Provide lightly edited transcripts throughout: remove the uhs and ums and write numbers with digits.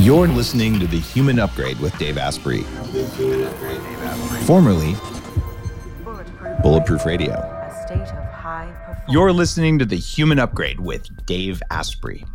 You're listening to The Human Upgrade with Dave Asprey, formerly Bulletproof Radio. You're listening to The Human Upgrade with Dave Asprey.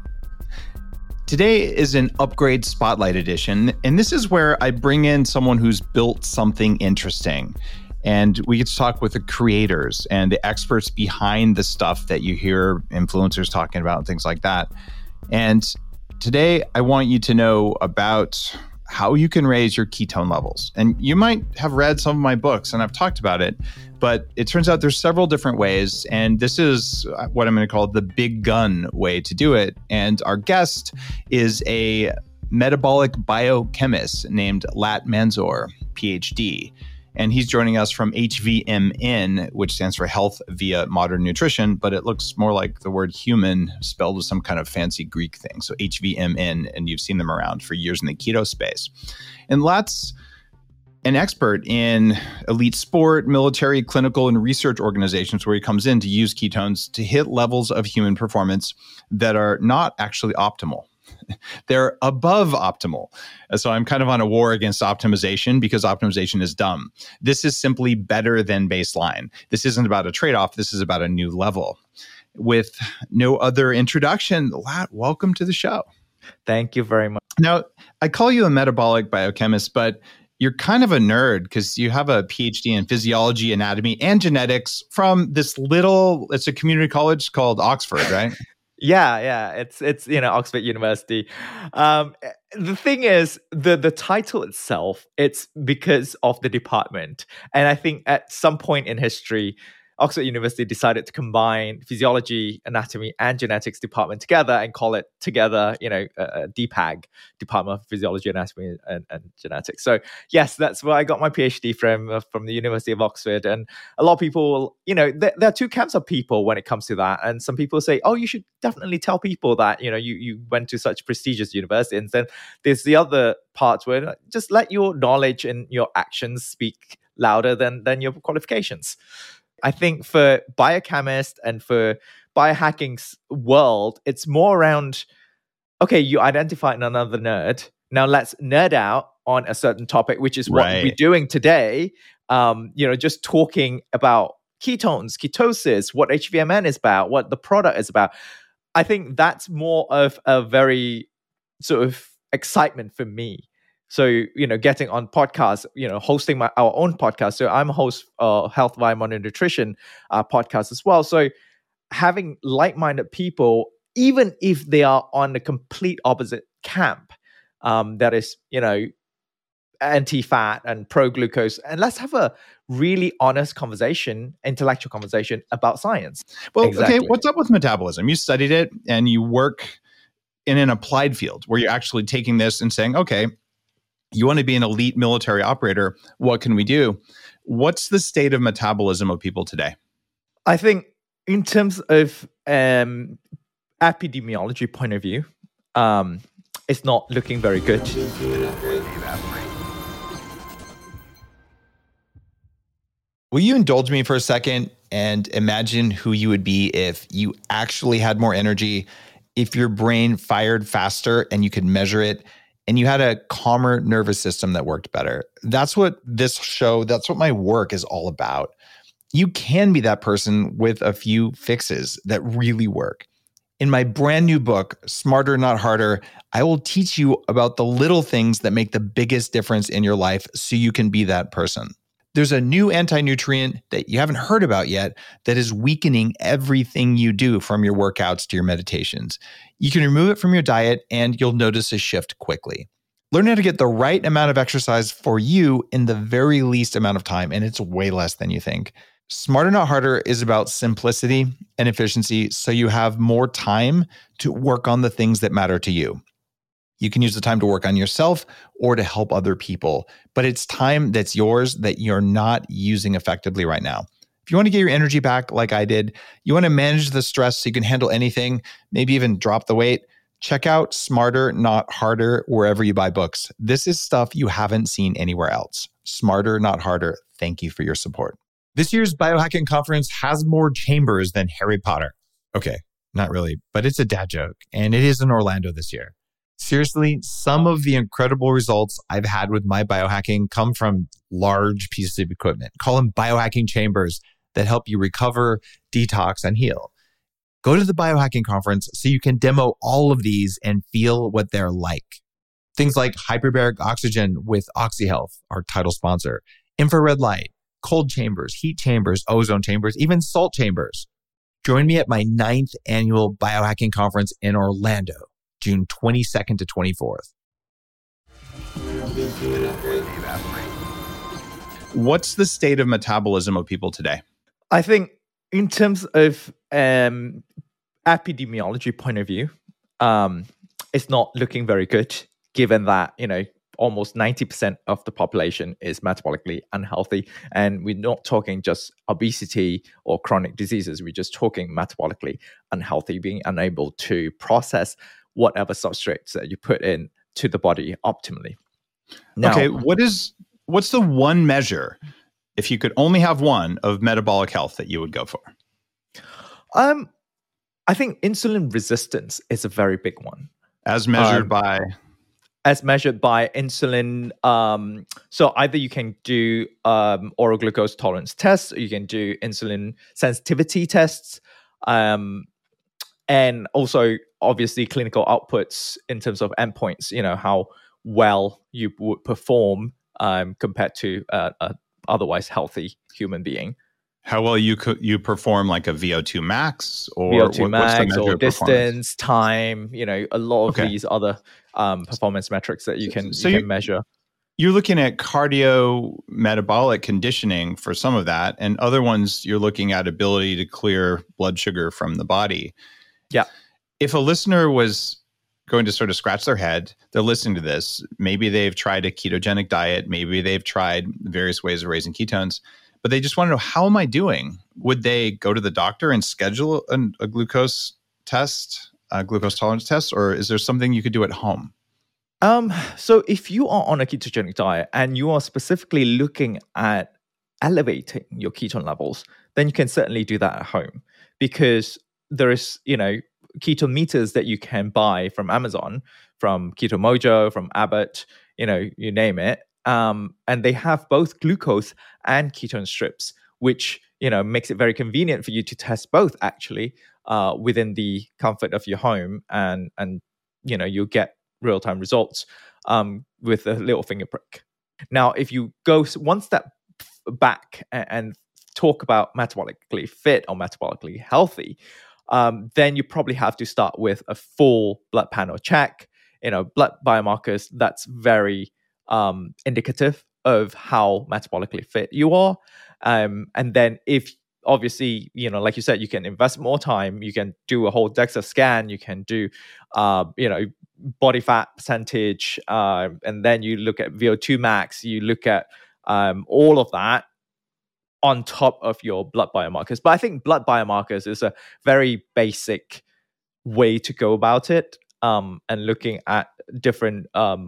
Today is an Upgrade Spotlight edition, and this is where I bring in someone who's built something interesting. And we get to talk with the creators and the experts behind the stuff that you hear influencers talking about and things like that. And today, I want you to know about how you can raise your ketone levels. And you might have read some of my books, and I've talked about it, but it turns out there's several different ways. And this is what I'm going to call the big gun way to do it. And our guest is a metabolic biochemist named Lat Manzoor, PhD. And he's joining us from HVMN, which stands for Health Via Modern Nutrition, but it looks more like the word human spelled with some kind of fancy Greek thing. So HVMN, and you've seen them around for years in the keto space. And Lat's an expert in elite sport, military, clinical, and research organizations where he comes in to use ketones to hit levels of human performance that are not actually optimal. They're above optimal. So I'm kind of on a war against optimization because optimization is dumb. This is simply better than baseline. This isn't about a trade-off. This is about a new level. With no other introduction, Lat, welcome to the show. Thank you very much. Now, I call you a metabolic biochemist, but you're kind of a nerd because you have a PhD in physiology, anatomy, and genetics from it's a community college called Oxford, right? Yeah. It's Oxford University. The thing is, the title itself, it's because of the department. And I think at some point in history, Oxford University decided to combine physiology, anatomy, and genetics department together and call it together, DPAG, Department of Physiology, Anatomy, and Genetics. So yes, that's where I got my PhD from the University of Oxford. And a lot of people, there are two camps of people when it comes to that. And some people say, oh, you should definitely tell people that, you went to such prestigious university. And then there's the other part where just let your knowledge and your actions speak louder than your qualifications. I think for biochemists and for biohacking's world, it's more around, okay, you identified another nerd. Now let's nerd out on a certain topic, which is what we're doing today. Just talking about ketones, ketosis, what HVMN is about, what the product is about. I think that's more of a very sort of excitement for me. So, getting on podcasts, hosting our own podcast. So I'm a host of Health Via Modern Nutrition podcast as well. So having like-minded people, even if they are on the complete opposite camp, that is, anti-fat and pro-glucose, and let's have a really honest conversation, intellectual conversation about science. Well, Okay, what's up with metabolism? You studied it and you work in an applied field where you're actually taking this and saying, okay, you want to be an elite military operator. What can we do? What's the state of metabolism of people today? I think in terms of epidemiology point of view, it's not looking very good. Will you indulge me for a second and imagine who you would be if you actually had more energy, if your brain fired faster and you could measure it, and you had a calmer nervous system that worked better? That's what that's what my work is all about. You can be that person with a few fixes that really work. In my brand new book, Smarter, Not Harder, I will teach you about the little things that make the biggest difference in your life so you can be that person. There's a new anti-nutrient that you haven't heard about yet that is weakening everything you do, from your workouts to your meditations. You can remove it from your diet and you'll notice a shift quickly. Learn how to get the right amount of exercise for you in the very least amount of time, and it's way less than you think. Smarter, Not Harder is about simplicity and efficiency so you have more time to work on the things that matter to you. You can use the time to work on yourself or to help other people, but it's time that's yours that you're not using effectively right now. If you want to get your energy back like I did, you want to manage the stress so you can handle anything, maybe even drop the weight, check out Smarter, Not Harder wherever you buy books. This is stuff you haven't seen anywhere else. Smarter, Not Harder. Thank you for your support. This year's Biohacking Conference has more chambers than Harry Potter. Okay, not really, but it's a dad joke, and it is in Orlando this year. Seriously, some of the incredible results I've had with my biohacking come from large pieces of equipment. Call them biohacking chambers that help you recover, detox, and heal. Go to the biohacking conference so you can demo all of these and feel what they're like. Things like hyperbaric oxygen with OxyHealth, our title sponsor, infrared light, cold chambers, heat chambers, ozone chambers, even salt chambers. Join me at my 9th annual biohacking conference in Orlando, June 22nd to 24th. What's the state of metabolism of people today? I think in terms of epidemiology point of view, it's not looking very good, given that, almost 90% of the population is metabolically unhealthy. And we're not talking just obesity or chronic diseases. We're just talking metabolically unhealthy, being unable to process whatever substrates that you put in to the body optimally. Now, okay, what's the one measure, if you could only have one, of metabolic health that you would go for? I think insulin resistance is a very big one. As measured by? As measured by insulin. So either you can do oral glucose tolerance tests, or you can do insulin sensitivity tests, and also obviously clinical outputs in terms of endpoints. How well you would perform compared to a otherwise healthy human being. How well you perform, like a VO2 max, or VO2 max, or distance, time. A lot of these other performance metrics that you can measure. You're looking at cardio-metabolic conditioning for some of that, and other ones you're looking at ability to clear blood sugar from the body. Yeah. If a listener was going to sort of scratch their head, they're listening to this, maybe they've tried a ketogenic diet, maybe they've tried various ways of raising ketones, but they just want to know, how am I doing? Would they go to the doctor and schedule a glucose test, a glucose tolerance test, or is there something you could do at home? So if you are on a ketogenic diet and you are specifically looking at elevating your ketone levels, then you can certainly do that at home, because there is, ketone meters that you can buy from Amazon, from Keto Mojo, from Abbott, you name it. And they have both glucose and ketone strips, which, makes it very convenient for you to test both actually within the comfort of your home. And you'll get real-time results with a little finger prick. Now, if you go one step back and talk about metabolically fit or metabolically healthy, then you probably have to start with a full blood panel check, blood biomarkers. That's very indicative of how metabolically fit you are. And then if obviously, like you said, you can invest more time, you can do a whole DEXA scan, you can do, body fat percentage, and then you look at VO2 max, you look at all of that on top of your blood biomarkers. But I think blood biomarkers is a very basic way to go about it, and looking at different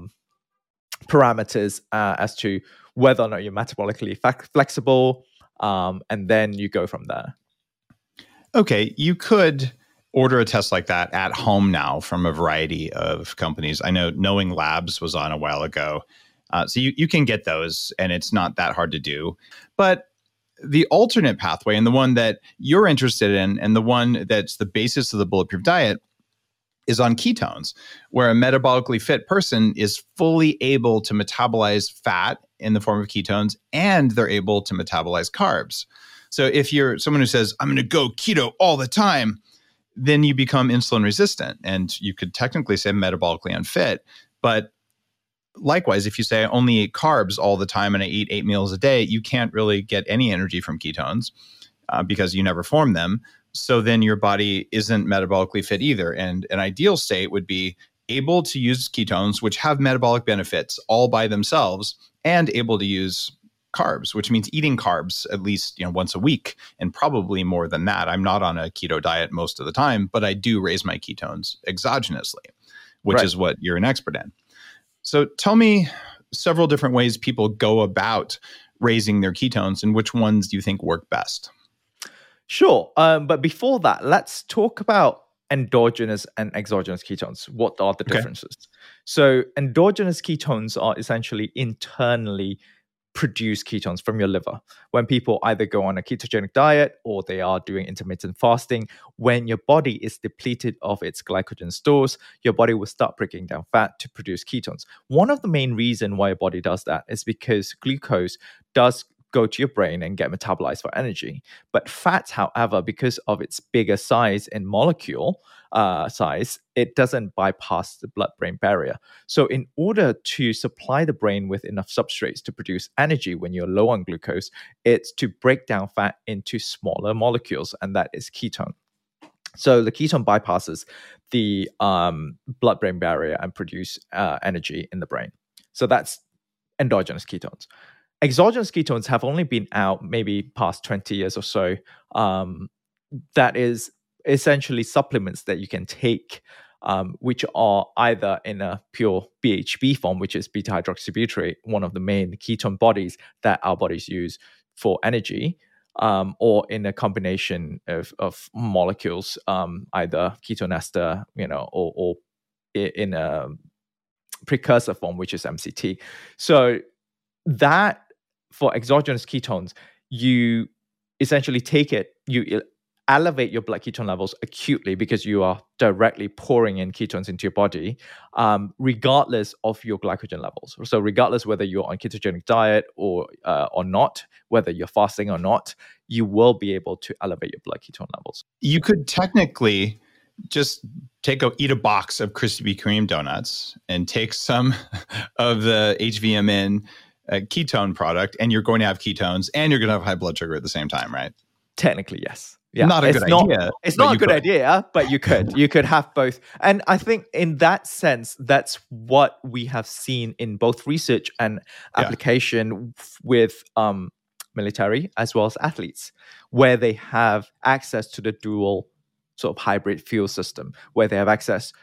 parameters as to whether or not you're metabolically flexible, and then you go from there. Okay, you could order a test like that at home now from a variety of companies. I know Knowing Labs was on a while ago. So you can get those, and it's not that hard to do. But the alternate pathway, and the one that you're interested in, and the one that's the basis of the Bulletproof diet, is on ketones, where a metabolically fit person is fully able to metabolize fat in the form of ketones, and they're able to metabolize carbs. So if you're someone who says, I'm going to go keto all the time, then you become insulin resistant, and you could technically say metabolically unfit. But likewise, if you say I only eat carbs all the time and I eat 8 meals a day, you can't really get any energy from ketones because you never form them. So then your body isn't metabolically fit either. And an ideal state would be able to use ketones, which have metabolic benefits all by themselves, and able to use carbs, which means eating carbs at least once a week, and probably more than that. I'm not on a keto diet most of the time, but I do raise my ketones exogenously, which is what you're an expert in. So tell me several different ways people go about raising their ketones, and which ones do you think work best? Sure. But before that, let's talk about endogenous and exogenous ketones. What are the differences? So endogenous ketones are essentially internally produce ketones from your liver. When people either go on a ketogenic diet or they are doing intermittent fasting, when your body is depleted of its glycogen stores, your body will start breaking down fat to produce ketones. One of the main reasons why your body does that is because glucose does go to your brain and get metabolized for energy. But fats, however, because of its bigger size and molecule size, it doesn't bypass the blood-brain barrier. So in order to supply the brain with enough substrates to produce energy when you're low on glucose, it's to break down fat into smaller molecules, and that is ketone. So the ketone bypasses the blood-brain barrier and produce energy in the brain. So that's endogenous ketones. Exogenous ketones have only been out maybe past 20 years or so. That is essentially supplements that you can take, which are either in a pure BHB form, which is beta-hydroxybutyrate, one of the main ketone bodies that our bodies use for energy, or in a combination of molecules, either ketone ester, or in a precursor form, which is MCT. So that for exogenous ketones, you essentially take it, you elevate your blood ketone levels acutely because you are directly pouring in ketones into your body, regardless of your glycogen levels. So regardless whether you're on ketogenic diet or not, whether you're fasting or not, you will be able to elevate your blood ketone levels. You could technically just eat a box of Krispy Kreme donuts and take some of the HVMN ketone product, and you're going to have ketones and you're going to have high blood sugar at the same time, right? Technically, yes. Yeah. Not a good idea. It's not a good idea, but you could. You could have both. And I think in that sense, that's what we have seen in both research and application with military as well as athletes, where they have access to the dual sort of hybrid fuel system, where they have access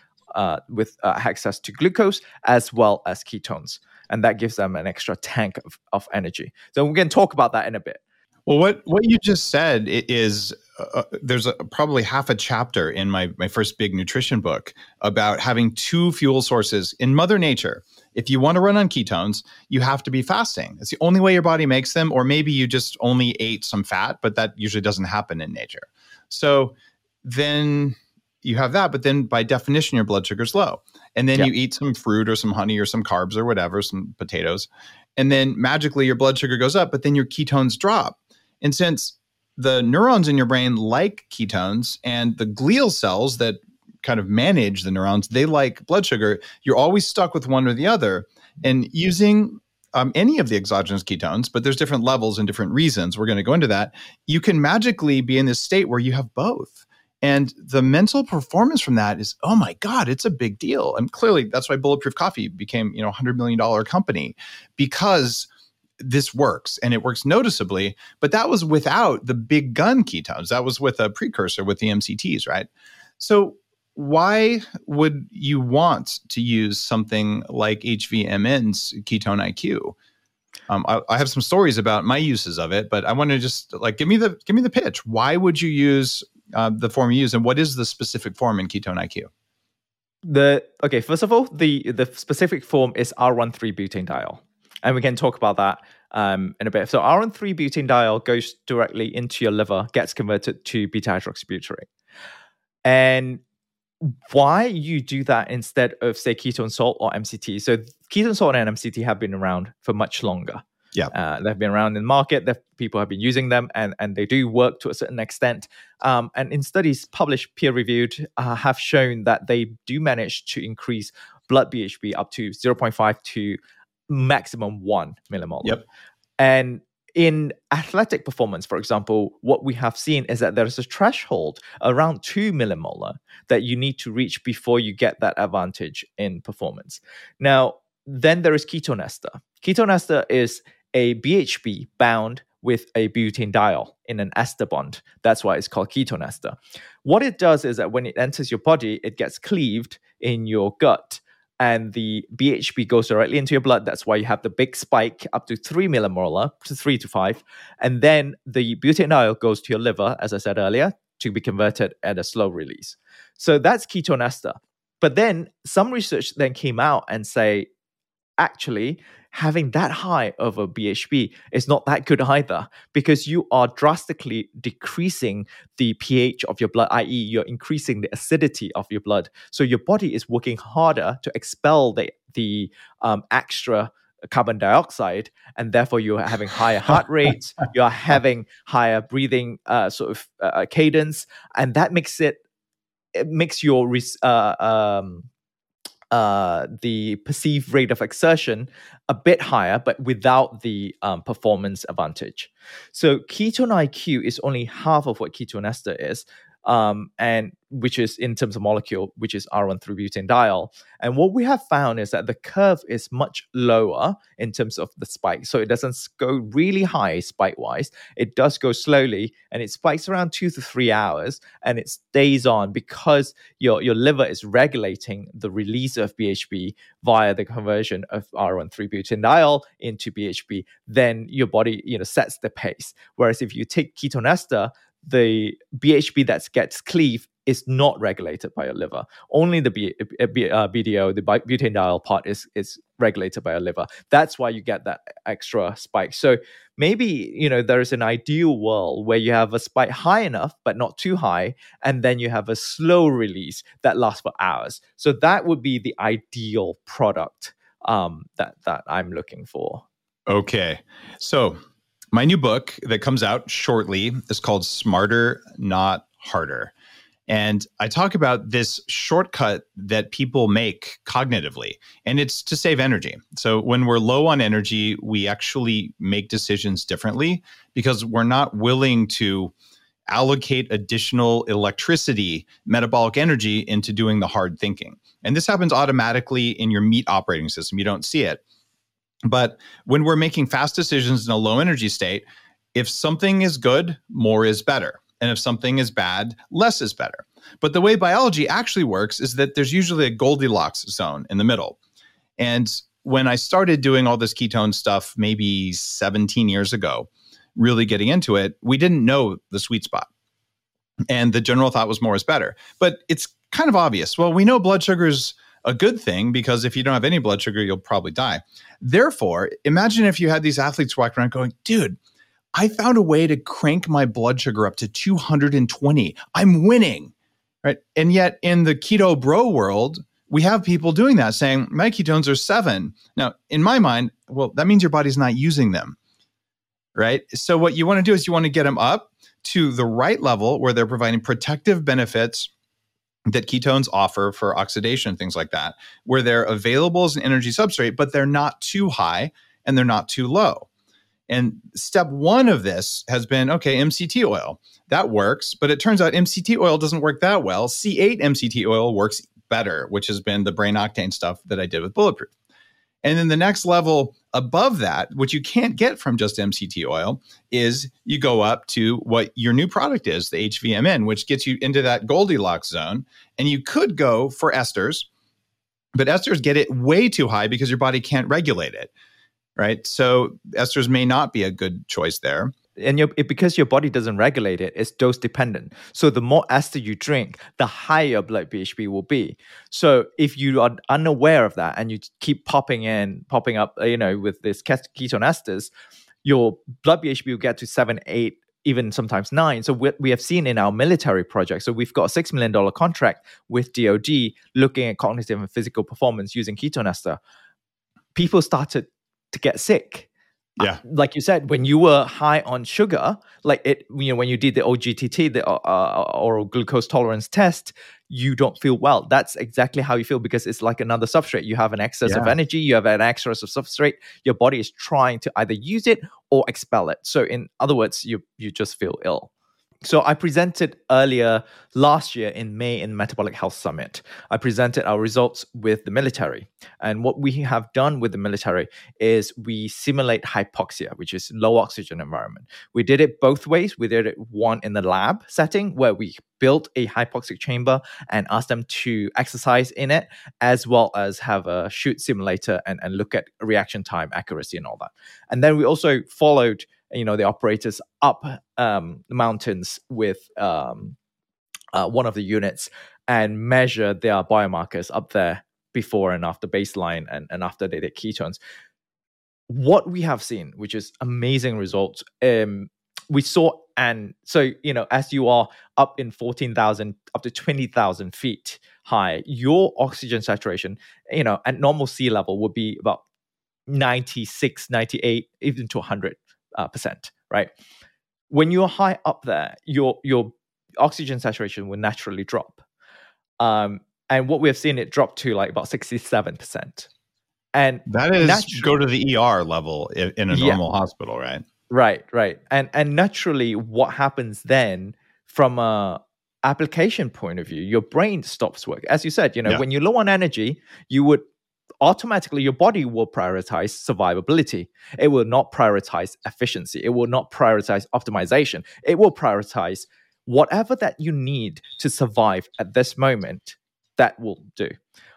access to glucose as well as ketones. And that gives them an extra tank of energy. So we can talk about that in a bit. Well, what you just said is there's probably half a chapter in my first big nutrition book about having two fuel sources in Mother Nature. If you want to run on ketones, you have to be fasting. It's the only way your body makes them, or maybe you just only ate some fat, but that usually doesn't happen in nature. So then you have that, but then by definition, your blood sugar's low. And then you eat some fruit or some honey or some carbs or whatever, some potatoes. And then magically your blood sugar goes up, but then your ketones drop. And since the neurons in your brain like ketones and the glial cells that kind of manage the neurons, they like blood sugar, you're always stuck with one or the other. And using any of the exogenous ketones, but there's different levels and different reasons, we're going to go into that, you can magically be in this state where you have both. And the mental performance from that is, oh my God, it's a big deal. And clearly that's why Bulletproof Coffee became, a $100 million company, because this works and it works noticeably. But that was without the big gun ketones. That was with a precursor with the MCTs, right? So why would you want to use something like HVMN's Ketone IQ? I have some stories about my uses of it, but I want to just give me the pitch. Why would you use the form you use, and what is the specific form in Ketone IQ? First of all, the specific form is R13-butanediol, and we can talk about that in a bit. So R13-butanediol goes directly into your liver, gets converted to beta-hydroxybutyrate. And why you do that instead of, say, ketone salt or MCT? So ketone salt and MCT have been around for much longer. Yeah, they've been around in the market. People have been using them, and they do work to a certain extent. And in studies published, peer-reviewed, have shown that they do manage to increase blood BHB up to 0.5 to maximum 1 millimolar. Yep. And in athletic performance, for example, what we have seen is that there is a threshold around 2 millimolar that you need to reach before you get that advantage in performance. Now, then there is ketone ester. Ketone ester is a BHB bound with a butanediol in an ester bond. That's why it's called ketone ester. What it does is that when it enters your body, it gets cleaved in your gut, and the BHB goes directly into your blood. That's why you have the big spike up to 3 millimolar, to 3 to 5. And then the butanediol goes to your liver, as I said earlier, to be converted at a slow release. So that's ketone ester. But then some research then came out and say, actually, having that high of a BHB is not that good either, because you are drastically decreasing the pH of your blood, i.e., you're increasing the acidity of your blood. So your body is working harder to expel the extra carbon dioxide, and therefore you're having higher heart rates, you're having higher breathing cadence, and that makes your the perceived rate of exertion a bit higher, but without the performance advantage. So ketone IQ is only half of what ketone ester is, and which is in terms of molecule, which is R1,3-butanediol. And what we have found is that the curve is much lower in terms of the spike. So it doesn't go really high spike-wise. It does go slowly, and it spikes around 2 to 3 hours, and it stays on because your liver is regulating the release of BHB via the conversion of R1,3-butanediol into BHB. Then your body, sets the pace. Whereas if you take ketone ester, the BHB that gets cleaved is not regulated by your liver. Only the BDO, the butanediol part, is regulated by your liver. That's why you get that extra spike. So maybe, there is an ideal world where you have a spike high enough, but not too high, and then you have a slow release that lasts for hours. So that would be the ideal product that I'm looking for. Okay. So my new book that comes out shortly is called Smarter, Not Harder. And I talk about this shortcut that people make cognitively, and it's to save energy. So when we're low on energy, we actually make decisions differently because we're not willing to allocate additional electricity, metabolic energy into doing the hard thinking. And this happens automatically in your meat operating system. You don't see it. But when we're making fast decisions in a low energy state, if something is good, more is better. And if something is bad, less is better. But the way biology actually works is that there's usually a Goldilocks zone in the middle. And when I started doing all this ketone stuff, maybe 17 years ago, really getting into it, we didn't know the sweet spot. And the general thought was more is better. But it's kind of obvious. Well, we know blood sugar is a good thing because if you don't have any blood sugar, you'll probably die. Therefore, imagine if you had these athletes walking around going, dude, I found a way to crank my blood sugar up to 220. I'm winning, right? And yet in the keto bro world, we have people doing that saying, my ketones are 7. Now, in my mind, well, that means your body's not using them, right? So what you want to do is you want to get them up to the right level where they're providing protective benefits that ketones offer for oxidation and things like that, where they're available as an energy substrate, but they're not too high and they're not too low. And step 1 of this has been, okay, MCT oil. That works, but it turns out MCT oil doesn't work that well. C8 MCT oil works better, which has been the brain octane stuff that I did with Bulletproof. And then the next level above that, which you can't get from just MCT oil, is you go up to what your new product is, the HVMN, which gets you into that Goldilocks zone. And you could go for esters, but esters get it way too high because your body can't regulate it, right? So esters may not be a good choice there. And because your body doesn't regulate it, it's dose dependent. So the more ester you drink, the higher blood BHB will be. So if you are unaware of that and you keep popping up, with this ketone esters, your blood BHB will get to 7, 8, even sometimes 9. So we have seen in our military project. So we've got a $6 million contract with DoD looking at cognitive and physical performance using ketone ester. People started to get sick. Yeah. Like you said, when you were high on sugar, like when you did the OGTT, the oral glucose tolerance test, you don't feel well. That's exactly how you feel because it's like another substrate. You have an excess of energy, you have an excess of substrate. Your body is trying to either use it or expel it. So in other words, you just feel ill. So I presented earlier last year in May in Metabolic Health Summit. I presented our results with the military. And what we have done with the military is we simulate hypoxia, which is low oxygen environment. We did it both ways. We did it one in the lab setting where we built a hypoxic chamber and asked them to exercise in it, as well as have a shoot simulator and look at reaction time, accuracy, and all that. And then we also followed the operators up the mountains with one of the units and measure their biomarkers up there before and after baseline and after they did ketones. What we have seen, which is amazing results, we saw, and so, as you are up in 14,000 up to 20,000 feet high, your oxygen saturation, at normal sea level would be about 96, 98, even to 100%, right? When you're high up there, your oxygen saturation will naturally drop. And what we have seen, it dropped to like about 67%. And that is go to the ER level in a normal hospital, right? Right. And naturally, what happens then from a application point of view, your brain stops work. As you said, when you're low on energy, you would automatically, your body will prioritize survivability. It will not prioritize efficiency. It will not prioritize optimization. It will prioritize whatever that you need to survive at this moment. That will do.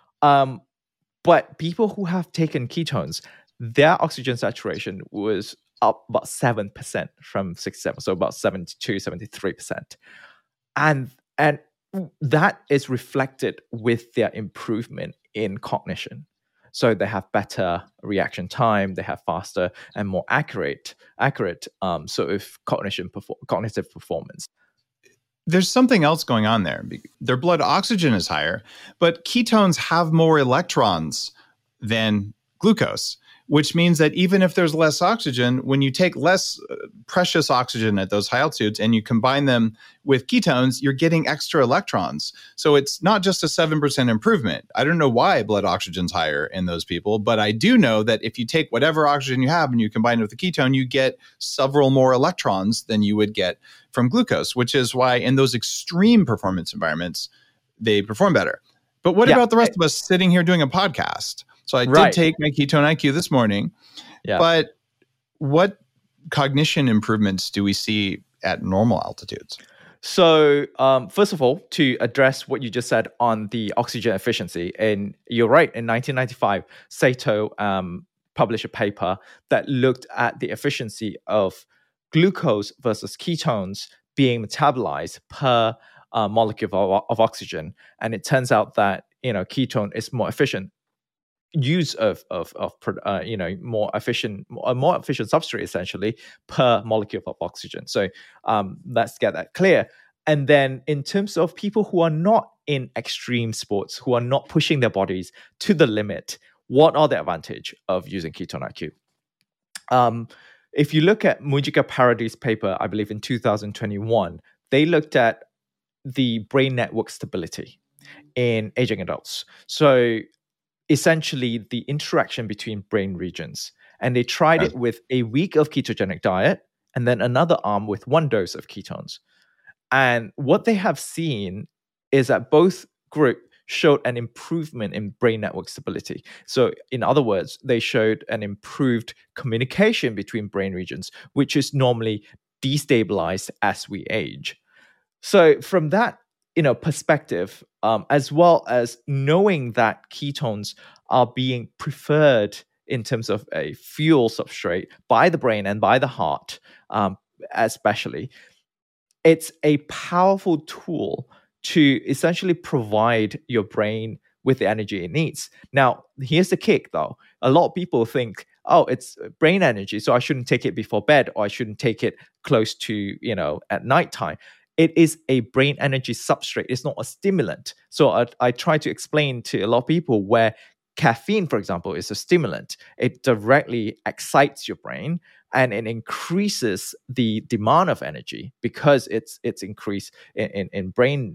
But people who have taken ketones, their oxygen saturation was up about 7% from 67, so about 72, 73%. And that is reflected with their improvement in cognition. So they have better reaction time, they have faster and more accurate sort of cognitive performance. There's something else going on there. Their blood oxygen is higher, but ketones have more electrons than glucose, which means that even if there's less oxygen, when you take less precious oxygen at those high altitudes and you combine them with ketones, you're getting extra electrons. So it's not just a 7% improvement. I don't know why blood oxygen's higher in those people, but I do know that if you take whatever oxygen you have and you combine it with the ketone, you get several more electrons than you would get from glucose, which is why in those extreme performance environments, they perform better. But what about the rest of us sitting here doing a podcast? So I did take my Ketone IQ this morning, but what cognition improvements do we see at normal altitudes? So first of all, to address what you just said on the oxygen efficiency, and you're right, in 1995, Sato published a paper that looked at the efficiency of glucose versus ketones being metabolized per molecule of oxygen. And it turns out that, ketone is more efficient use of more efficient substrate essentially per molecule of oxygen. So let's get that clear. And then in terms of people who are not in extreme sports, who are not pushing their bodies to the limit, what are the advantage of using Ketone IQ? If you look at Mujika Paradis' paper, I believe in 2021, they looked at the brain network stability in aging adults. So essentially the interaction between brain regions. And they tried it with a week of ketogenic diet and then another arm with 1 dose of ketones. And what they have seen is that both groups showed an improvement in brain network stability. So in other words, they showed an improved communication between brain regions, which is normally destabilized as we age. So from that perspective, as well as knowing that ketones are being preferred in terms of a fuel substrate by the brain and by the heart, especially, it's a powerful tool to essentially provide your brain with the energy it needs. Now, here's the kick, though. A lot of people think, oh, it's brain energy, so I shouldn't take it before bed, or I shouldn't take it close to, at nighttime. It is a brain energy substrate. It's not a stimulant. So I try to explain to a lot of people where caffeine, for example, is a stimulant. It directly excites your brain and it increases the demand of energy because it's increased in brain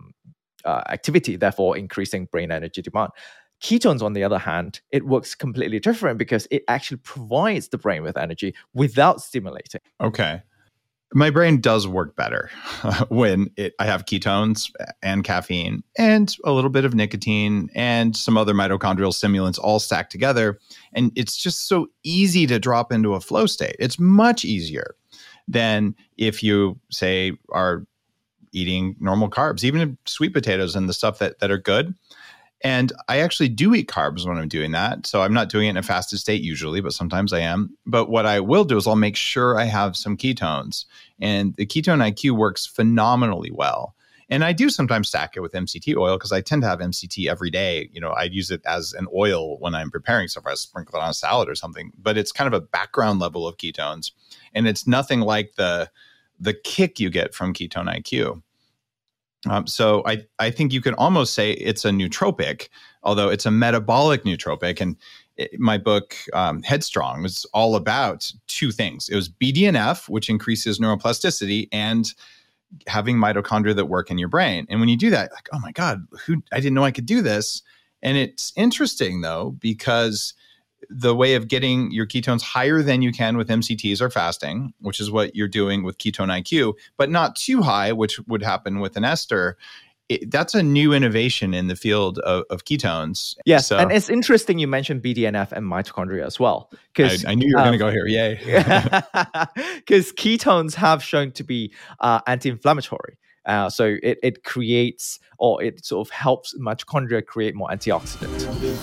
activity, therefore increasing brain energy demand. Ketones, on the other hand, it works completely different because it actually provides the brain with energy without stimulating. Okay. My brain does work better when I have ketones and caffeine and a little bit of nicotine and some other mitochondrial stimulants all stacked together. And it's just so easy to drop into a flow state. It's much easier than if you, say, are eating normal carbs, even sweet potatoes and the stuff that are good. And I actually do eat carbs when I'm doing that. So I'm not doing it in a fasted state usually, but sometimes I am. But what I will do is I'll make sure I have some ketones. And the Ketone IQ works phenomenally well And I do sometimes stack it with MCT oil because I tend to have MCT every day. I use it as an oil when I'm preparing stuff. I sprinkle it on a salad or something, but it's kind of a background level of ketones. And it's nothing like the kick you get from Ketone IQ. So I think you could almost say it's a nootropic, although it's a metabolic nootropic. And my book, Headstrong, was all about two things. It was BDNF, which increases neuroplasticity, and having mitochondria that work in your brain. And when you do that, like, oh my God, I didn't know I could do this. And it's interesting though, because the way of getting your ketones higher than you can with MCTs or fasting, which is what you're doing with Ketone IQ, but not too high, which would happen with an ester. That's a new innovation in the field of ketones. Yes, so, and it's interesting you mentioned BDNF and mitochondria as well. I knew you were going to go here. Yay. Because ketones have shown to be anti-inflammatory. So it creates, or it sort of helps mitochondria create more antioxidants.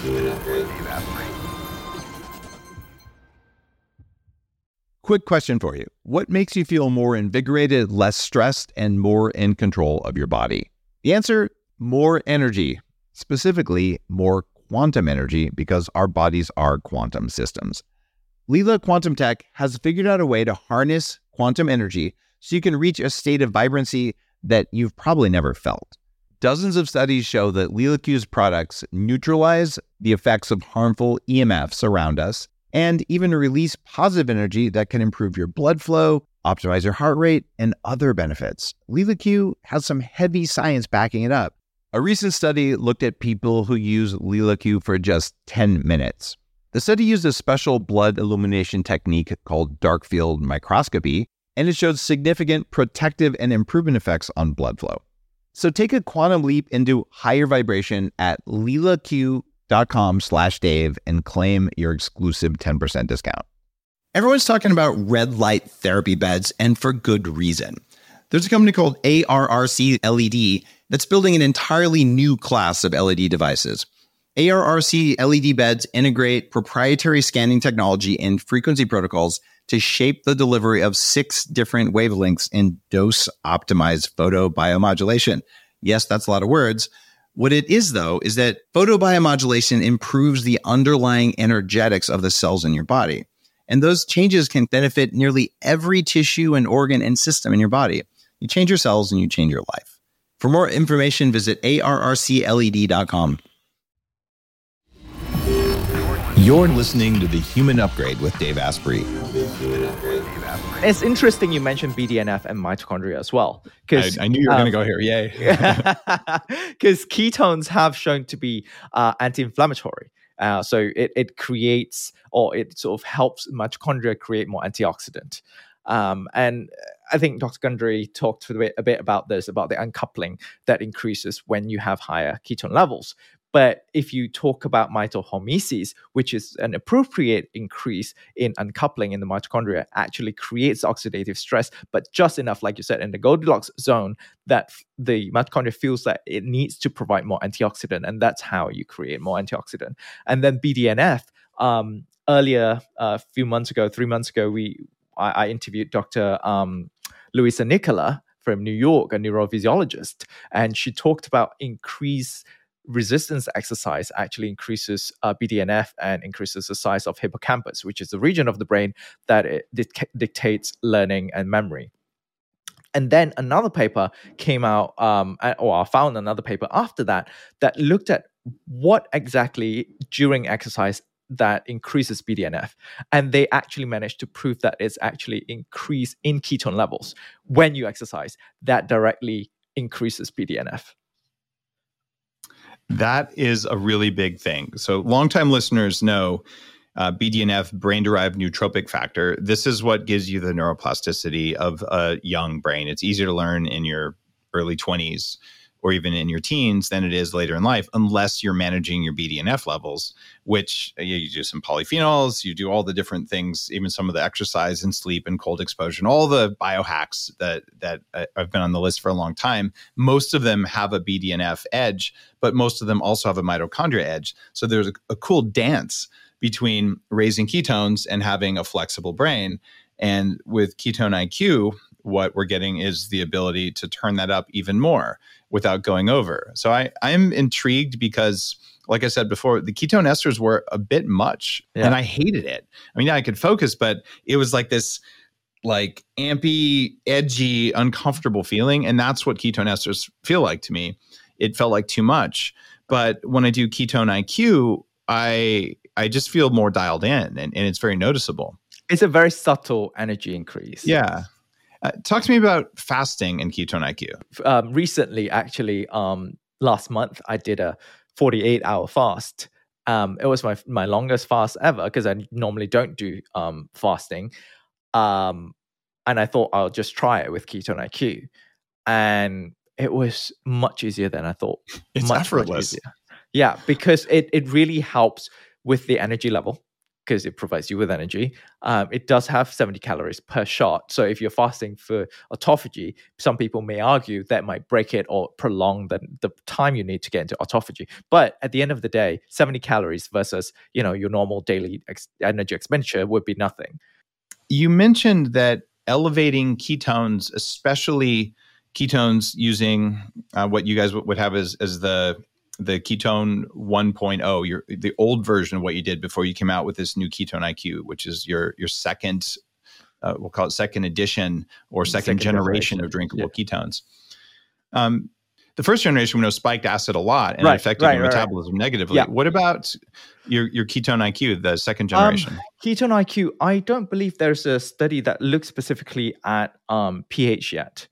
Quick question for you. What makes you feel more invigorated, less stressed, and more in control of your body? The answer, more energy, specifically more quantum energy, because our bodies are quantum systems. Lila Quantum Tech has figured out a way to harness quantum energy so you can reach a state of vibrancy that you've probably never felt. Dozens of studies show that LilaQ's products neutralize the effects of harmful EMFs around us and even release positive energy that can improve your blood flow, optimize your heart rate, and other benefits. LilaQ has some heavy science backing it up. A recent study looked at people who use LilaQ for just 10 minutes. The study used a special blood illumination technique called dark field microscopy, and it showed significant protective and improvement effects on blood flow. So take a quantum leap into higher vibration at lilaq.com/Dave and claim your exclusive 10% discount. Everyone's talking about red light therapy beds, and for good reason. There's a company called ARRC LED that's building an entirely new class of LED devices. ARRC LED beds integrate proprietary scanning technology and frequency protocols to shape the delivery of 6 different wavelengths in dose-optimized photobiomodulation. Yes, that's a lot of words. What it is, though, is that photobiomodulation improves the underlying energetics of the cells in your body. And those changes can benefit nearly every tissue and organ and system in your body. You change your cells and you change your life. For more information, visit arrcled.com. You're listening to The Human Upgrade with Dave Asprey. It's interesting you mentioned BDNF and mitochondria as well. I knew you were going to go here. Yay. Because ketones have shown to be anti-inflammatory. So it creates, or it sort of helps mitochondria create more antioxidant. And I think Dr. Gundry talked a bit about this, about the uncoupling that increases when you have higher ketone levels. But if you talk about mitohormesis, which is an appropriate increase in uncoupling in the mitochondria, actually creates oxidative stress, but just enough, like you said, in the Goldilocks zone, that the mitochondria feels that it needs to provide more antioxidant, and that's how you create more antioxidant. And then BDNF, earlier, a few months ago, 3 months ago, I interviewed Dr. Luisa Nicola from New York, a neurophysiologist, and she talked about increased resistance exercise actually increases BDNF and increases the size of hippocampus, which is the region of the brain that it dictates learning and memory. And then another paper came out, or I found another paper after that looked at what exactly during exercise that increases BDNF. And they actually managed to prove that it's actually increase in ketone levels when you exercise that directly increases BDNF. That is a really big thing. So longtime listeners know BDNF, brain-derived nootropic factor. This is what gives you the neuroplasticity of a young brain. It's easier to learn in your early 20s or even in your teens than it is later in life, unless you're managing your BDNF levels, which you do some polyphenols, you do all the different things, even some of the exercise and sleep and cold exposure and all the biohacks that have been on the list for a long time. Most of them have a BDNF edge, but most of them also have a mitochondria edge. So there's a cool dance between raising ketones and having a flexible brain. And with Ketone IQ, what we're getting is the ability to turn that up even more without going over. So I'm intrigued because, like I said before, the ketone esters were a bit much and I hated it. I mean, I could focus, but it was like this like ampy, edgy, uncomfortable feeling. And that's what ketone esters feel like to me. It felt like too much. But when I do Ketone IQ, I just feel more dialed in and it's very noticeable. It's a very subtle energy increase. Yeah. Talk to me about fasting and Ketone IQ. Recently, actually, last month, I did a 48-hour fast. It was my longest fast ever because I normally don't do fasting. And I thought I'll just try it with Ketone IQ. And it was much easier than I thought. It's effortless. Yeah, because it really helps with the energy level because it provides you with energy. It does have 70 calories per shot. So if you're fasting for autophagy, some people may argue that might break it or prolong the time you need to get into autophagy. But at the end of the day, 70 calories versus your normal daily energy expenditure would be nothing. You mentioned that elevating ketones, especially ketones using what you guys would have as the Ketone 1.0, the old version of what you did before you came out with this new Ketone IQ, which is your second, we'll call it second edition or second generation of drinkable ketones. The first generation, we know, spiked acid a lot and affected your metabolism negatively. Yeah. What about your Ketone IQ, the second generation? Ketone IQ, I don't believe there's a study that looks specifically at pH yet.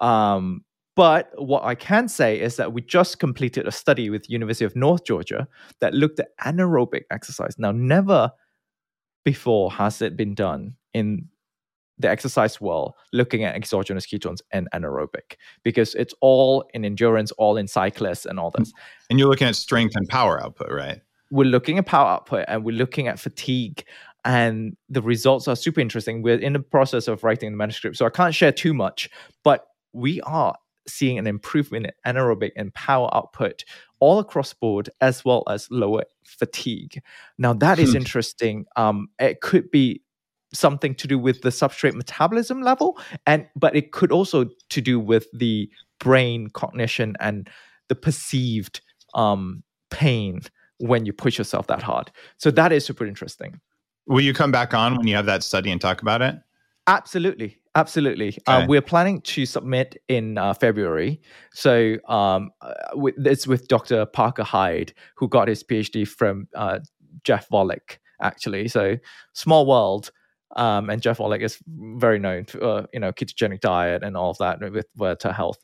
But what I can say is that we just completed a study with University of North Georgia that looked at anaerobic exercise. Now, never before has it been done in the exercise world, looking at exogenous ketones and anaerobic, because it's all in endurance, all in cyclists and all this. And you're looking at strength and power output, right? We're looking at power output and we're looking at fatigue, and the results are super interesting. We're in the process of writing the manuscript, so I can't share too much, but we are seeing an improvement in anaerobic and power output all across board, as well as lower fatigue. Now, that is interesting. It could be something to do with the substrate metabolism level, but it could also to do with the brain cognition and the perceived pain when you push yourself that hard. So that is super interesting. Will you come back on when you have that study and talk about it? Absolutely. Okay. We're planning to submit in February. So it's with Dr. Parker Hyde, who got his PhD from Jeff Volek, actually. So small world. And Jeff Volek is very known for ketogenic diet and all of that with Virta Health.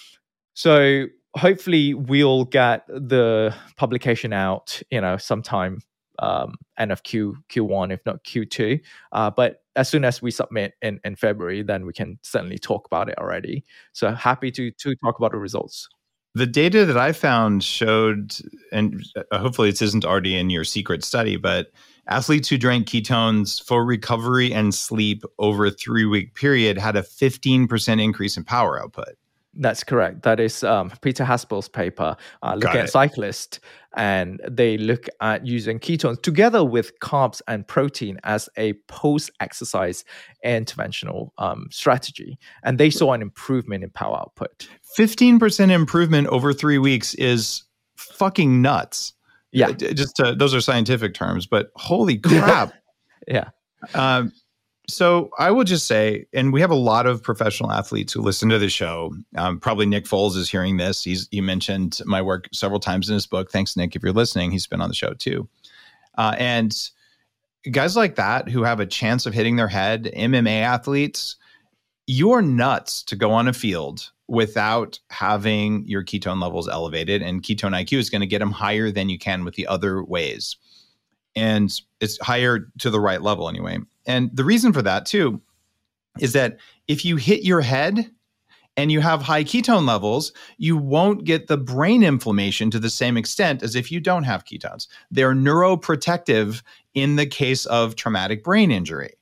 So hopefully we'll get the publication out, sometime end of Q1, if not Q2. But as soon as we submit in February, then we can certainly talk about it already. So happy to talk about the results. The data that I found showed, and hopefully this isn't already in your secret study, but athletes who drank ketones for recovery and sleep over a 3-week period had a 15% increase in power output. That's correct. That is Peter Haspel's paper looking at cyclists, and they look at using ketones together with carbs and protein as a post-exercise interventional strategy. And they saw an improvement in power output. 15% improvement over 3 weeks is fucking nuts. Yeah. Those are scientific terms, but holy crap. Yeah. So I will just say, and we have a lot of professional athletes who listen to the show. Probably Nick Foles is hearing this. He mentioned my work several times in his book. Thanks, Nick, if you're listening. He's been on the show too. And guys like that who have a chance of hitting their head, MMA athletes, you're nuts to go on a field without having your ketone levels elevated. And Ketone IQ is going to get them higher than you can with the other ways. And it's higher to the right level anyway. And the reason for that too is that if you hit your head and you have high ketone levels, you won't get the brain inflammation to the same extent as if you don't have ketones. They're neuroprotective in the case of traumatic brain injury.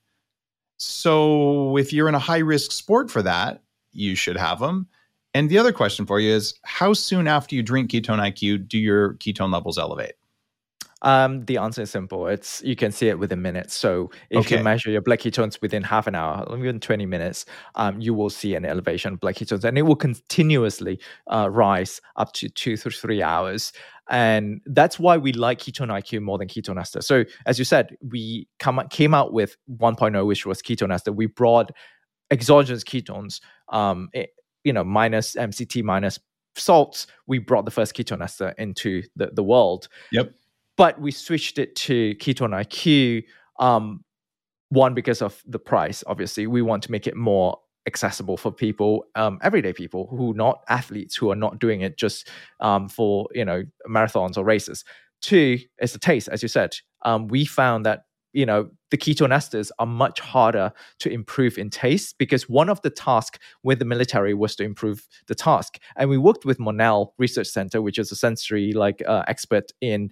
So if you're in a high-risk sport for that, you should have them. And the other question for you is, how soon after you drink Ketone IQ do your ketone levels elevate? The answer is simple. You can see it within minutes. So if you measure your blood ketones within half an hour, within 20 minutes, you will see an elevation of blood ketones, and it will continuously rise up to 2 to 3 hours. And that's why we like Ketone IQ more than Ketone Ester. So as you said, we came out with 1.0, which was Ketone Ester. We brought exogenous ketones, minus MCT, minus salts. We brought the first Ketone Ester into the world. Yep. But we switched it to Ketone IQ, one, because of the price. Obviously, we want to make it more accessible for people, everyday people who are not athletes, who are not doing it just for marathons or races. Two, is the taste. As you said, we found that the ketone esters are much harder to improve in taste, because one of the tasks with the military was to improve the taste. And we worked with Monell Research Center, which is a sensory expert in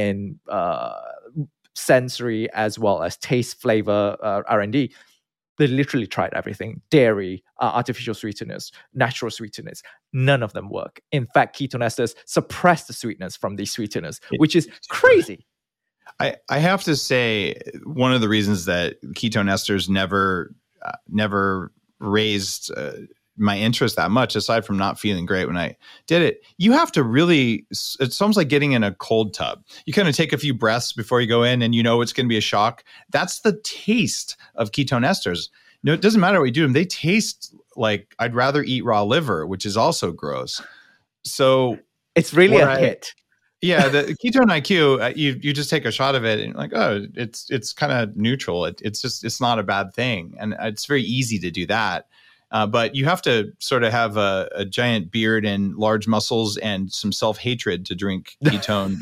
sensory as well as taste, flavor, R&D. They literally tried everything: dairy, artificial sweeteners, natural sweeteners. None of them work. In fact, ketone esters suppress the sweetness from these sweeteners, which is crazy. I have to say, one of the reasons that ketone esters never raised my interest that much, aside from not feeling great when I did it, you have to really, it's almost like getting in a cold tub. You kind of take a few breaths before you go in, and it's going to be a shock. That's the taste of ketone esters. It doesn't matter what you do them. They taste like I'd rather eat raw liver, which is also gross. So it's really a hit. Yeah, the Ketone IQ, you just take a shot of it and you're like, oh, it's kind of neutral. It's not a bad thing, and it's very easy to do that. But you have to sort of have a giant beard and large muscles and some self-hatred to drink ketone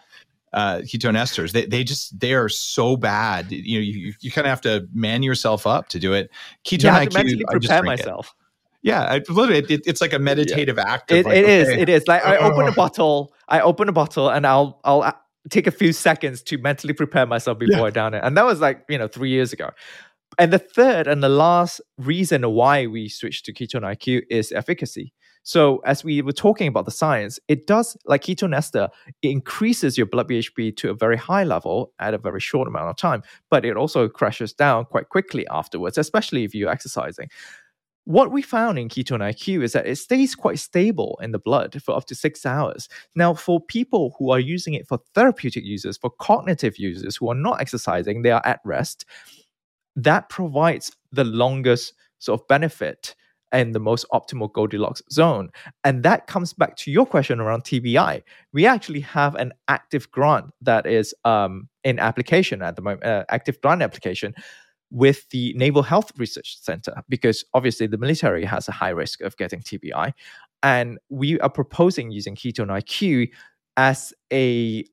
esters. They are so bad. You kind of have to man yourself up to do it. Ketone IQ, mentally prepare myself. Yeah, it's like a meditative act. It is. Like I open a bottle, and I'll take a few seconds to mentally prepare myself before I down it. And that was 3 years ago. And the third and the last reason why we switched to Ketone IQ is efficacy. So as we were talking about the science, it does, like ketone ester, it increases your blood BHB to a very high level at a very short amount of time, but it also crashes down quite quickly afterwards, especially if you're exercising. What we found in Ketone IQ is that it stays quite stable in the blood for up to 6 hours. Now, for people who are using it for therapeutic users, for cognitive users who are not exercising, they are at rest, that provides the longest sort of benefit and the most optimal Goldilocks zone. And that comes back to your question around TBI. We actually have an active grant that is in application at the moment, active grant application with the Naval Health Research Center, because obviously the military has a high risk of getting TBI. And we are proposing using Ketone IQ as a,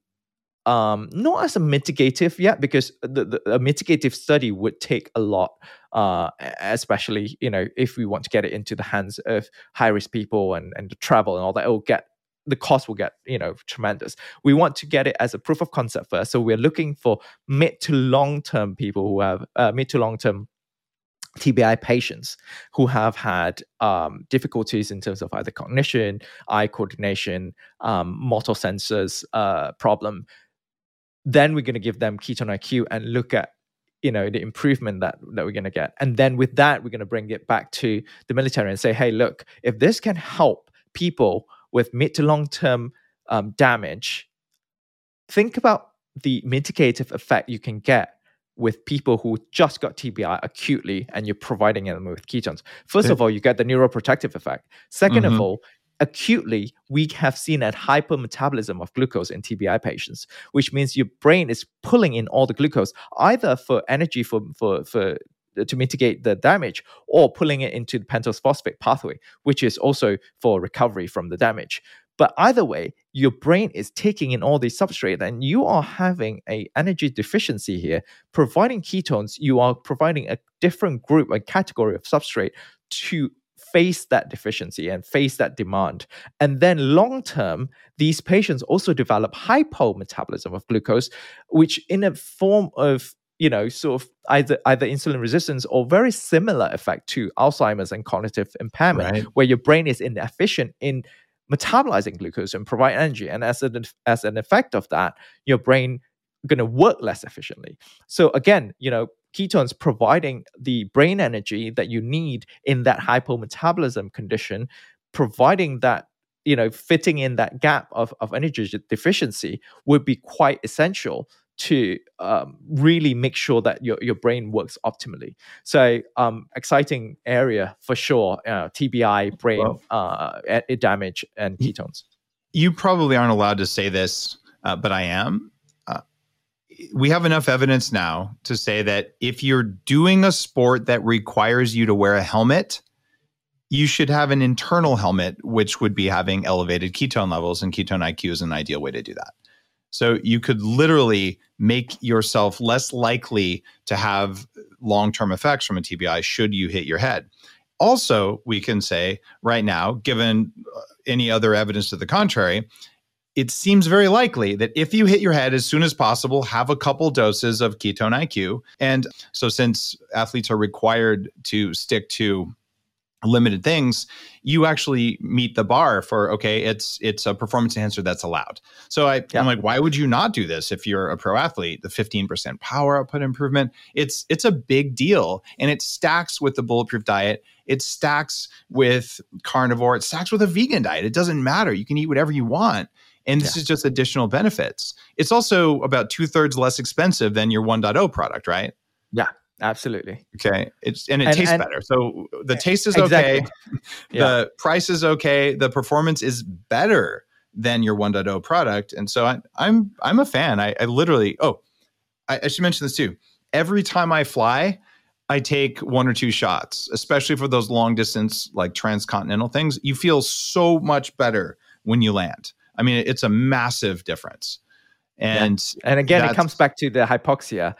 not as a mitigative yet, because a mitigative study would take a lot, especially, if we want to get it into the hands of high-risk people and the travel and all that, the cost will get, tremendous. We want to get it as a proof of concept first. So we're looking for mid to long-term people who have mid to long-term TBI patients who have had difficulties in terms of either cognition, eye coordination, motor sensors problem. Then we're going to give them Ketone IQ and look at the improvement that we're going to get. And then with that, we're going to bring it back to the military and say, hey, look, if this can help people with mid to long-term damage, think about the mitigative effect you can get with people who just got TBI acutely and you're providing them with ketones. First of all, you get the neuroprotective effect. Second of all, acutely, we have seen a hypermetabolism of glucose in TBI patients, which means your brain is pulling in all the glucose, either for energy to mitigate the damage, or pulling it into the pentose phosphate pathway, which is also for recovery from the damage. But either way, your brain is taking in all these substrate, and you are having an energy deficiency here. Providing ketones, you are providing a different group, a category of substrate to face that deficiency and face that demand. And then long term, these patients also develop hypometabolism of glucose, which in a form of sort of either insulin resistance or very similar effect to Alzheimer's and cognitive impairment, where your brain is inefficient in metabolizing glucose and provide energy. And as an effect of that, your brain going to work less efficiently. So again, ketones providing the brain energy that you need in that hypometabolism condition, providing that, fitting in that gap of energy deficiency would be quite essential to really make sure that your brain works optimally. So exciting area for sure, TBI, brain damage, and ketones. You probably aren't allowed to say this, but I am. We have enough evidence now to say that if you're doing a sport that requires you to wear a helmet, you should have an internal helmet, which would be having elevated ketone levels, and ketone IQ is an ideal way to do that. So you could literally make yourself less likely to have long-term effects from a TBI should you hit your head. Also, we can say right now, given any other evidence to the contrary, it seems very likely that if you hit your head as soon as possible, have a couple doses of ketone IQ. And so since athletes are required to stick to limited things, you actually meet the bar for, okay, it's a performance enhancer that's allowed. So I'm like, why would you not do this if you're a pro athlete? The 15% power output improvement, it's a big deal. And it stacks with the Bulletproof diet. It stacks with carnivore. It stacks with a vegan diet. It doesn't matter. You can eat whatever you want. And this is just additional benefits. It's also about 2/3 less expensive than your 1.0 product, right? Yeah. Absolutely. Okay. It tastes better. So the taste is okay. The price is okay. The performance is better than your 1.0 product. And so I'm a fan. I literally, I should mention this too. Every time I fly, I take 1 or 2 shots, especially for those long distance, like transcontinental things. You feel so much better when you land. I mean, it's a massive difference. And again, it comes back to the hypoxia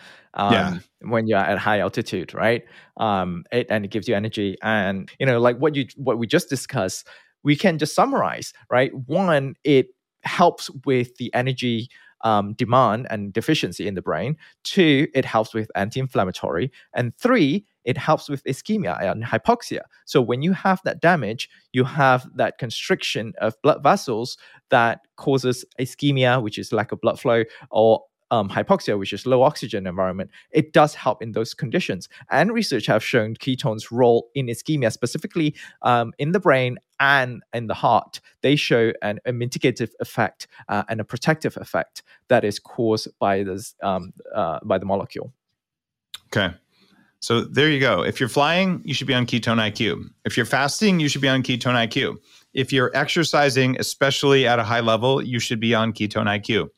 when you're at high altitude, right? And it gives you energy. And like what we just discussed, we can just summarize, right? 1, it helps with the energy demand and deficiency in the brain. 2, it helps with anti-inflammatory. And 3, it helps with ischemia and hypoxia. So when you have that damage, you have that constriction of blood vessels that causes ischemia, which is lack of blood flow, or hypoxia, which is low oxygen environment. It does help in those conditions. And research have shown ketones' role in ischemia, specifically in the brain and in the heart. They show a mitigative effect and a protective effect that is caused by this by the molecule. Okay. So there you go. If you're flying, you should be on ketone IQ. If you're fasting, you should be on ketone IQ. If you're exercising, especially at a high level, you should be on ketone IQ.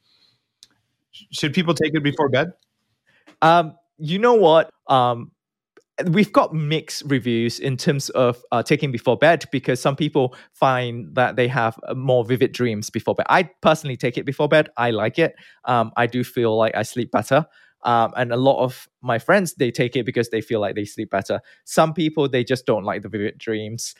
Should people take it before bed? You know what? We've got mixed reviews in terms of taking before bed, because some people find that they have more vivid dreams before bed. I personally take it before bed. I like it. I do feel like I sleep better. And a lot of my friends, they take it because they feel like they sleep better. Some people, they just don't like the vivid dreams.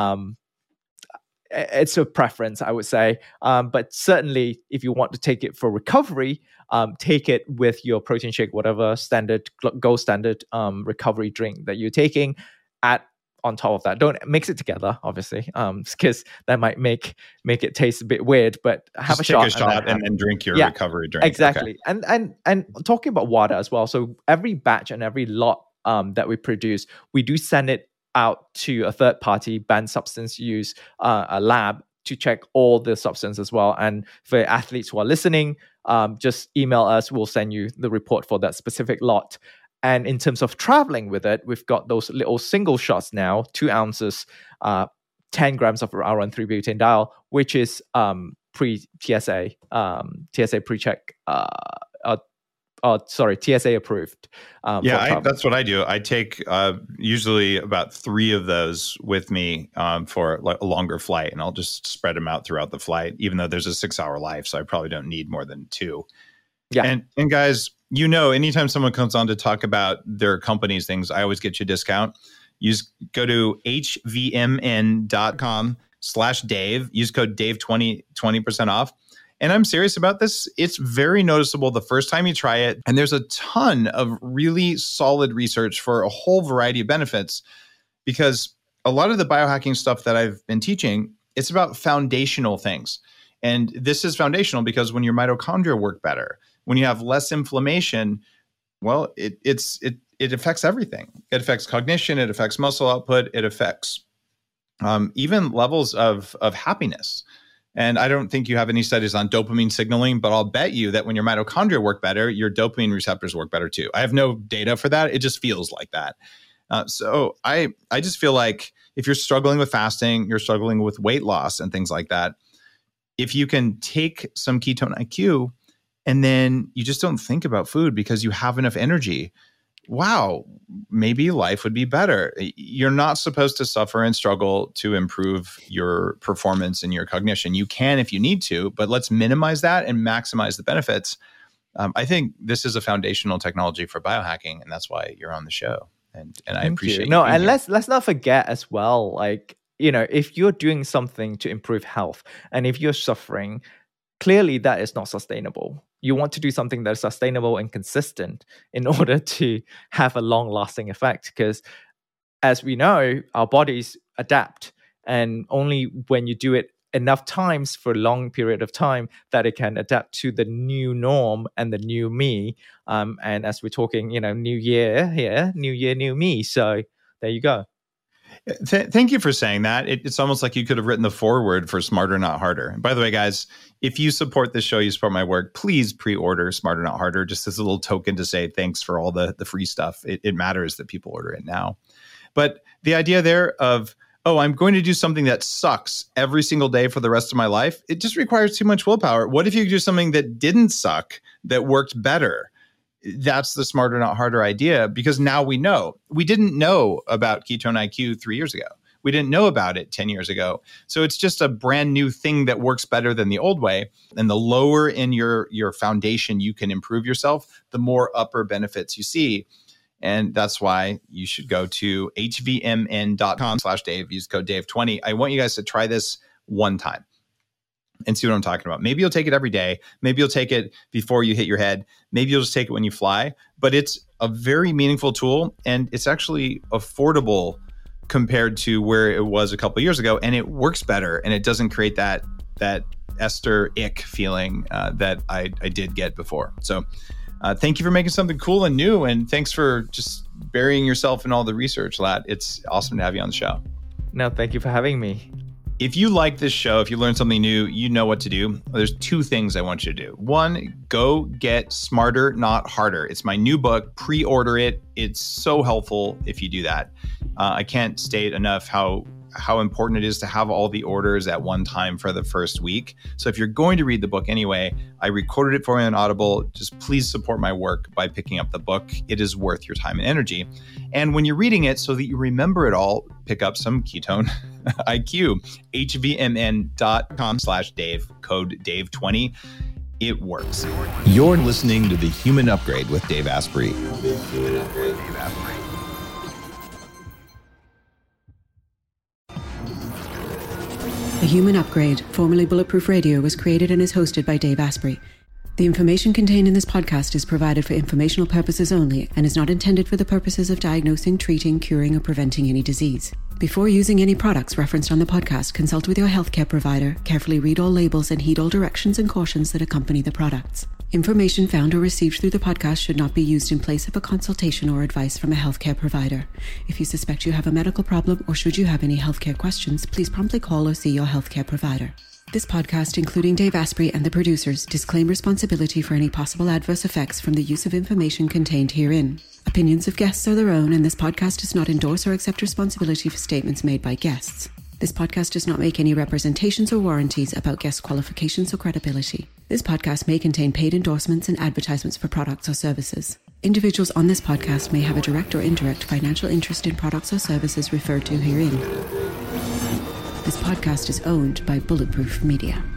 It's a preference, I would say. But certainly, if you want to take it for recovery, take it with your protein shake, whatever gold standard recovery drink that you're taking on top of that. Don't mix it together, obviously, because that might make it taste a bit weird. But have Just a take shot and then drink your recovery drink. Exactly. Okay. And talking about water as well. So every batch and every lot that we produce, we do send it out to a third-party banned substance use a lab to check all the substance as well. And for athletes who are listening, just email us. We'll send you the report for that specific lot. And in terms of traveling with it, we've got those little single shots now, 2 ounces, 10 grams of R1,3-butanediol, which is pre-TSA, TSA pre-check, TSA approved. That's what I do. I take usually about 3 of those with me for a longer flight, and I'll just spread them out throughout the flight, even though there's a 6-hour life, so I probably don't need more than 2. Yeah. And guys, anytime someone comes on to talk about their company's things, I always get you a discount. Go to hvmn.com/Dave. Use code Dave 20% off. And I'm serious about this. It's very noticeable the first time you try it. And there's a ton of really solid research for a whole variety of benefits, because a lot of the biohacking stuff that I've been teaching It's about foundational things. And this is foundational because when your mitochondria work better, when you have less inflammation, well, it affects everything. It affects cognition. It affects muscle output. It affects even levels of happiness. And I don't think you have any studies on dopamine signaling, but I'll bet you that when your mitochondria work better, your dopamine receptors work better too. I have no data for that. It just feels like that. So I just feel like if you're struggling with fasting, you're struggling with weight loss and things like that, if you can take some Ketone IQ and then you just don't think about food because you have enough energy, wow, maybe life would be better. You're not supposed to suffer and struggle to improve your performance and your cognition. You can if you need to, but let's minimize that and maximize the benefits. I think this is a foundational technology for biohacking, and that's why you're on the show. And I appreciate you. No, and let's not forget as well, like, if you're doing something to improve health and if you're suffering, clearly that is not sustainable. You want to do something that is sustainable and consistent in order to have a long-lasting effect, because as we know, our bodies adapt, and only when you do it enough times for a long period of time that it can adapt to the new norm and the new me. And as we're talking, new year here, new year, new me. So there you go. Thank you for saying that. It's almost like you could have written the foreword for Smarter Not Harder. And by the way, guys, if you support this show, you support my work, please pre-order Smarter Not Harder, just as a little token to say thanks for all the free stuff. It matters that people order it now. But the idea there of, I'm going to do something that sucks every single day for the rest of my life, it just requires too much willpower. What if you could do something that didn't suck, that worked better? That's the Smarter Not Harder idea, because now we know. We didn't know about Ketone IQ 3 years ago. We didn't know about it 10 years ago. So it's just a brand new thing that works better than the old way. And the lower in your foundation you can improve yourself, the more upper benefits you see. And that's why you should go to hvmn.com/Dave, use code Dave20. I want you guys to try this one time and see what I'm talking about. Maybe you'll take it every day. Maybe you'll take it before you hit your head. Maybe you'll just take it when you fly. But it's a very meaningful tool, and it's actually affordable compared to where it was a couple of years ago. And it works better, and it doesn't create that Esther ick feeling that I did get before. So thank you for making something cool and new, and thanks for just burying yourself in all the research, Lat. It's awesome to have you on the show. No, thank you for having me. If you like this show, if you learn something new, you know what to do. There's two things I want you to do. One, go get Smarter Not Harder. It's my new book. Pre-order it. It's so helpful if you do that. I can't state enough how important it is to have all the orders at one time for the first week. So if you're going to read the book anyway, I recorded it for you on Audible. Just please support my work by picking up the book. It is worth your time and energy. And when you're reading it, so that you remember it all, pick up some Ketone IQ, hvmn.com/Dave, code Dave20. It works. You're listening to The Human Upgrade with Dave Asprey. The Human Upgrade, formerly Bulletproof Radio, was created and is hosted by Dave Asprey. The information contained in this podcast is provided for informational purposes only and is not intended for the purposes of diagnosing, treating, curing, or preventing any disease. Before using any products referenced on the podcast, consult with your healthcare provider, carefully read all labels, and heed all directions and cautions that accompany the products. Information found or received through the podcast should not be used in place of a consultation or advice from a healthcare provider. If you suspect you have a medical problem or should you have any healthcare questions, please promptly call or see your healthcare provider. This podcast, including Dave Asprey and the producers, disclaim responsibility for any possible adverse effects from the use of information contained herein. Opinions of guests are their own, and this podcast does not endorse or accept responsibility for statements made by guests. This podcast does not make any representations or warranties about guest qualifications or credibility. This podcast may contain paid endorsements and advertisements for products or services. Individuals on this podcast may have a direct or indirect financial interest in products or services referred to herein. This podcast is owned by Bulletproof Media.